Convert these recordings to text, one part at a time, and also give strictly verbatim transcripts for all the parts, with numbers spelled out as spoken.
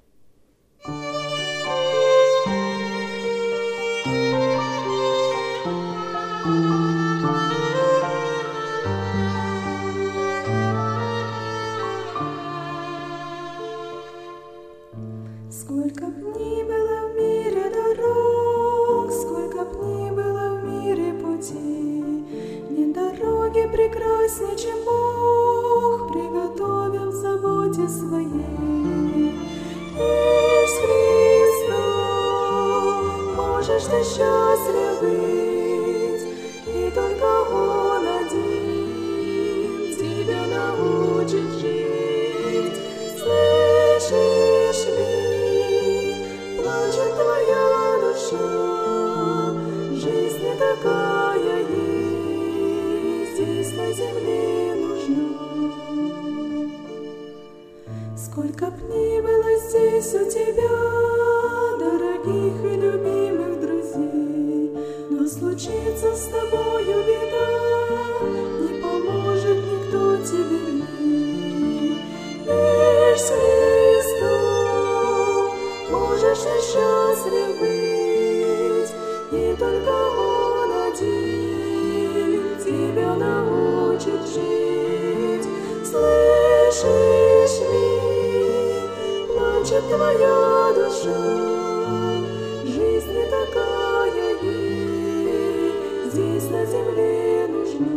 Сколько б ни было в мире дорог, сколько б ни было в мире путей, нет дороги прекрасней, чем Бог приготовил в заботе своей. Лишь с Христом можешь ты счастлив быть, и только Он один тебя научит жить. Слышишь ли? Плачет твоя душа, жизнь не такая ей здесь на земле нужна. Сколько б ни было здесь у тебя дорогих и любимых друзей, но случится с тобою беда, не поможет никто тебе в ней. Лишь с Христом можешь ты счастлив быть, и только Он один тебя научит жить. Слышишь ли? Плачет твоя душа, жизнь не такая ей здесь на земле нужна.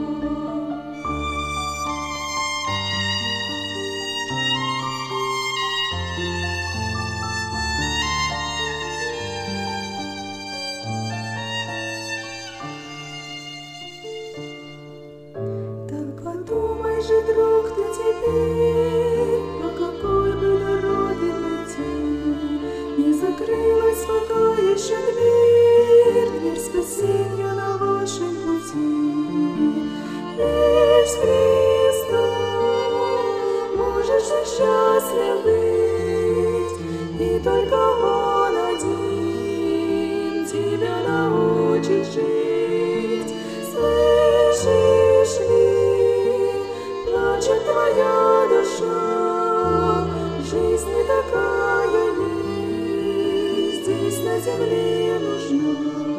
Подумай же, друг, ты теперь, по какой бы дороге пойти, не закрылась пока еще дверь, дверь спасения на вашем пути. Лишь с Христом можешь ты счастлив быть, и только Он один тебя научит жить. Слышишь ли? Плачет твоя душа, жизнь не такая ей здесь на земле нужна.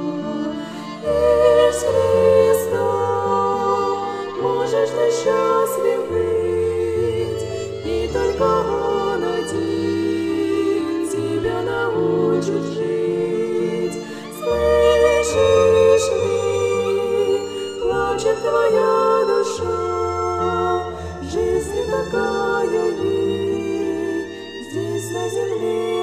Лишь с Христом можешь ты счастлив быть, и только Он один тебя научит жить. Слышишь ли? Плачет твоя душа, жизнь не такая ей здесь на земле.